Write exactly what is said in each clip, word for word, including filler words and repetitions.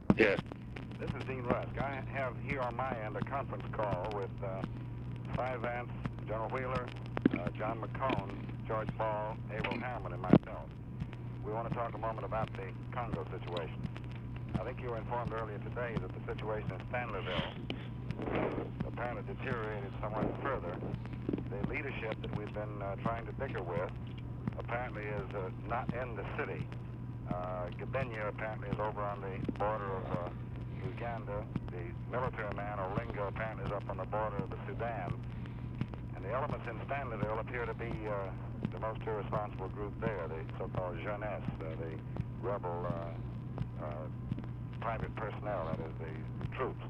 Yes. This is Dean Rusk. I have here on my end a conference call with uh, Cy Vance, General Wheeler, uh, John McCone, George Ball, Abel Harriman, and myself. We want to talk a moment about the Congo situation. I think you were informed earlier today that the situation in Stanleyville has apparently deteriorated somewhat further. The leadership that we've been uh, trying to bicker with apparently is uh, not in the city. Uh, Gabenya apparently is over on the border of uh, Uganda. The military man, Olinga, apparently is up on the border of the Sudan. And the elements in Stanleyville appear to be uh, the most irresponsible group there, the so-called jeunesse, uh, the rebel uh, uh, private personnel, that is, the troops.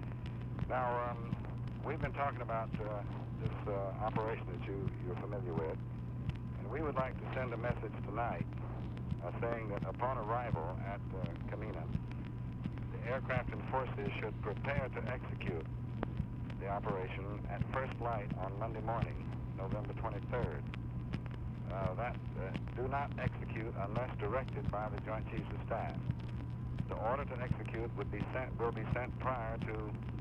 Now, um, we've been talking about uh, this uh, operation that you, you're familiar with, and we would like to send a message tonight uh, saying that upon arrival at uh, Kamina, the aircraft and forces should prepare to execute the operation at first light on Monday morning, November twenty-third. Uh, that uh, do not execute unless directed by the Joint Chiefs of Staff. The order to execute would be sent, will be sent prior to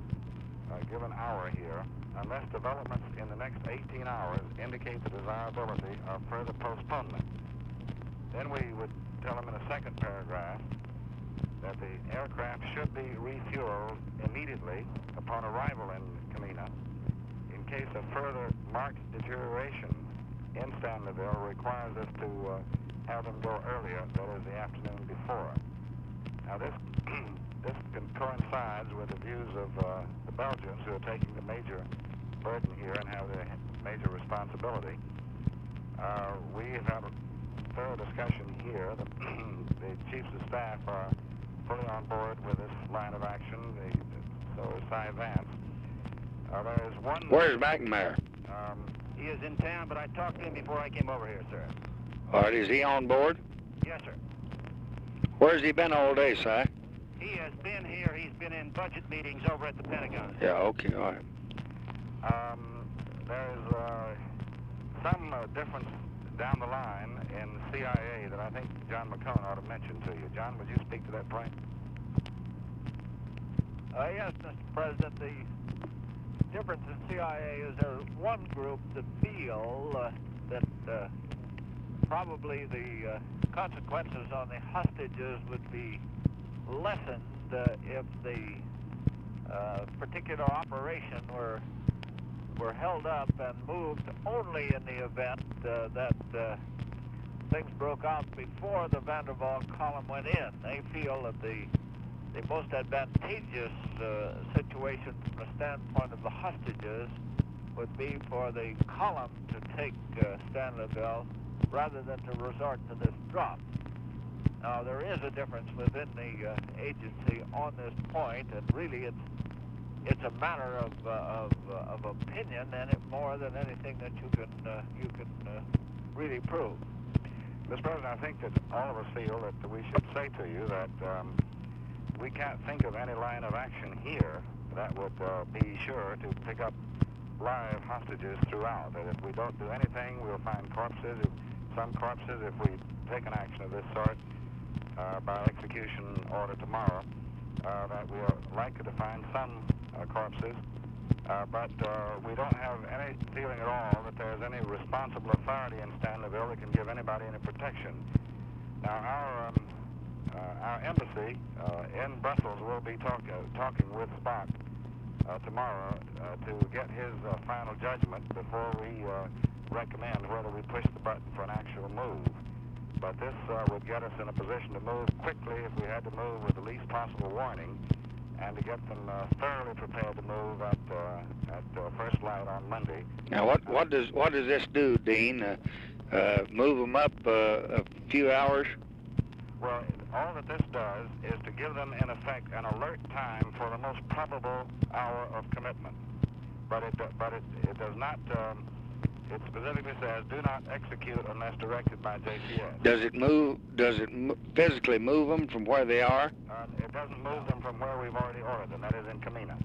a given hour here, unless developments in the next eighteen hours indicate the desirability of further postponement. Then we would tell them in a second paragraph that the aircraft should be refueled immediately upon arrival in Kamina. In case of further marked deterioration in Stanleyville requires us to uh, have them go earlier, that is the afternoon before. Now this this coincides with the views of uh, the Belgians, who are taking the major burden here and have the major responsibility. Uh, we have had a thorough discussion here. The, the Chiefs of Staff are fully on board with this line of action. The, so is Cy Vance. Uh, there is one... Where's McNamara? Um, he is in town, but I talked to him before I came over here, sir. All right, is he on board? Yes, sir. Where's he been all day, Si? He has been here. He's been in budget meetings over at the Pentagon. Yeah, okay, all right. Um, there's uh, some uh, difference down the line in the C I A that I think John McCone ought to mention to you. John, would you speak to that point? Uh, yes, Mister President. The difference in C I A is there's one group that feel uh, that uh, probably the uh, consequences on the hostages would be lessened uh, if the uh, particular operation were were held up and moved only in the event uh, that uh, things broke out before the Van der Waal column went in. They feel that the the most advantageous uh, situation from the standpoint of the hostages would be for the column to take uh, Stanleyville rather than to resort to this drop. Now, there is a difference within the uh, agency on this point, and really it's it's a matter of uh, of, uh, of opinion, and it more than anything that you can uh, you can uh, really prove. Mister President, I think that all of us feel that we should say to you that um, we can't think of any line of action here that would uh, be sure to pick up live hostages throughout. That if we don't do anything, we'll find corpses. If, some corpses, if we take an action of this sort uh, by execution order tomorrow, uh, that we are likely to find some uh, corpses. Uh, but uh, we don't have any feeling at all that there's any responsible authority in Stanleyville that can give anybody any protection. Now, our um, uh, our embassy uh, in Brussels will be talk, uh, talking with Spock uh, tomorrow uh, to get his uh, final judgment before we uh, recommend whether we push the button for an actual move. But this uh, would get us in a position to move quickly if we had to move with the least possible warning, and to get them uh, thoroughly prepared to move at uh, at uh, first light on Monday. Now, what what does what does this do, Dean? Uh, uh, move them up uh, a few hours? Well, all that this does is to give them, in effect, an alert time for the most probable hour of commitment. But it but it it does not. Um, it specifically says, do not execute unless directed by J C S. Does it move? Does it m physically move them from where they are? Uh, it doesn't move them from where we've already ordered them. That is in Kamina.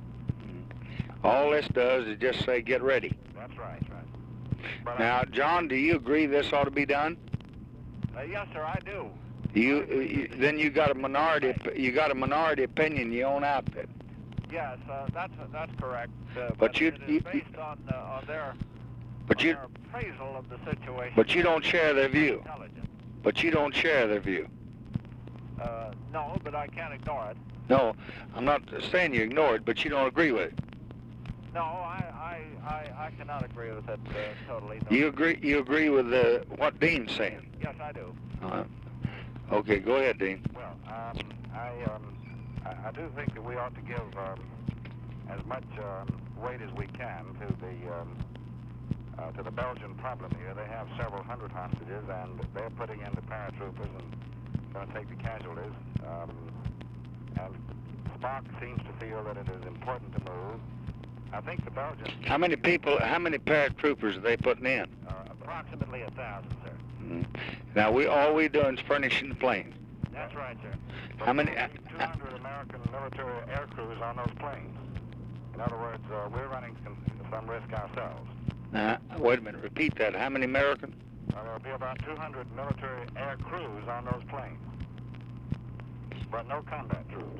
All this does is just say, get ready. That's right. That's right. But now, I, John, do you agree this ought to be done? Uh, yes, sir, I do. You, you then you got a minority. You got a minority opinion. You own outfit. Yes, uh, that's that's correct. Uh, But but you- it is you- based on uh, on their But on you, their appraisal of the situation. but you don't share their view. Intelligent. But you don't share their view. Uh, no, but I can't ignore it. No, I'm not saying you ignore it, but you don't agree with it. No, I I, I, I cannot agree with it uh, totally. No. You agree? You agree with uh, what Dean's saying? Yes, I do. Uh, okay, go ahead, Dean. Well, um, I, um, I, I do think that we ought to give um, as much um, weight as we can to the um, uh, to the Belgian problem here. They have several hundred hostages, and they're putting in the paratroopers and going to take the casualties. Um, and Spock seems to feel that it is important to move. I think the Belgians... How many people? How many paratroopers are they putting in? Uh, approximately a thousand, sir. Mm. Now we all we doing is furnishing the planes. That's right, sir. How many? two hundred American military air crews on those planes. In other words, uh, we're running some, some risk ourselves. Uh, wait a minute. Repeat that. How many American? Uh, there'll be about two hundred military air crews on those planes, but no combat troops.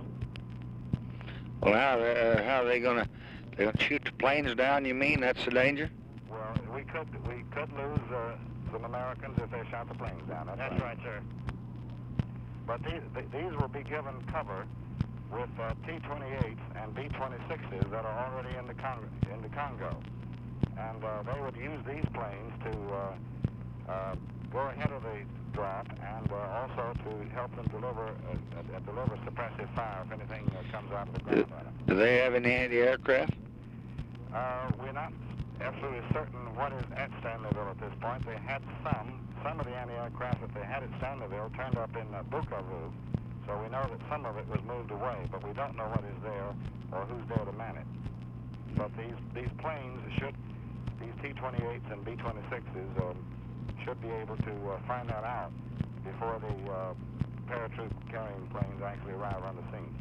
Well, how uh, how are they gonna? They gonna shoot the planes down? You mean that's the danger? Well, we could we could lose uh, some Americans if they shot the planes down. That's, That's right, sir. But these th- these will be given cover with uh, T twenty-eights and B twenty-sixes that are already in the Congo, in the Congo, and uh, they would use these planes to uh, uh, go ahead of the drop and uh, also to help them deliver uh, uh, deliver suppressive fire if anything uh, comes out of the ground on them. Do they have any anti-aircraft? Uh, we're not absolutely certain what is at Stanleyville at this point. They had some. Some of the anti-aircraft that they had at Stanleyville turned up in uh, Bukavu, so we know that some of it was moved away, but we don't know what is there or who's there to man it. But these these planes should, these T twenty-eights and B twenty-sixes um, should be able to uh, find that out before the uh, paratroop carrying planes actually arrive on the scene.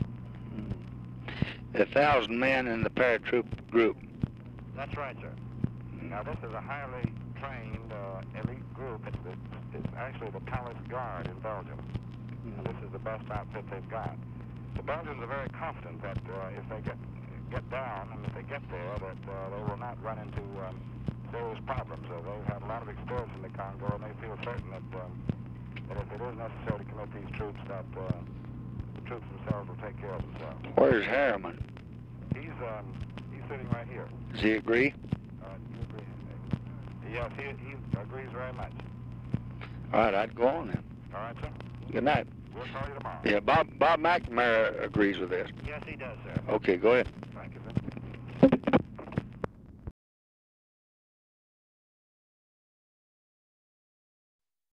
A thousand men in the paratroop group. That's right, sir. Now, this is a highly trained uh, elite group. It's, the, it's actually the Palace Guard in Belgium. And this is the best outfit they've got. The Belgians are very confident that uh, if they get get down and if they get there, that uh, they will not run into um, serious problems. Uh, they've had a lot of experience in the Congo, and they feel certain that, um, that if it is necessary to commit these troops, that uh, the troops themselves will take care of themselves. Where's Harriman? He's um, he's sitting right here. Does he agree? Uh, you agree? Yes, he, he agrees very much. All right, I'd go on then. All right, sir. Good night. We'll call you tomorrow. Yeah, Bob Bob McNamara agrees with this. Yes, he does, sir. Okay, go ahead. Thank you, sir.